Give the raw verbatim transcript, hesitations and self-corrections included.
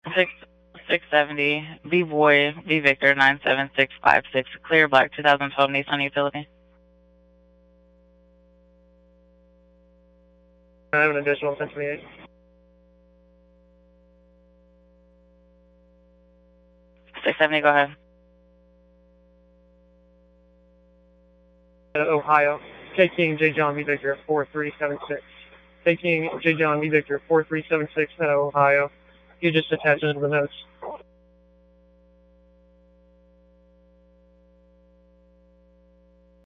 six six seventy B Boy B Victor nine seven six five six clear black two thousand twelve Nissan Utility. I have an additional ten twenty-eight. six seventy, go ahead. Uh, Ohio, taking J John V Victor four three seven six. Taking J John V Victor four three seven six at Ohio. You just attach it to the notes.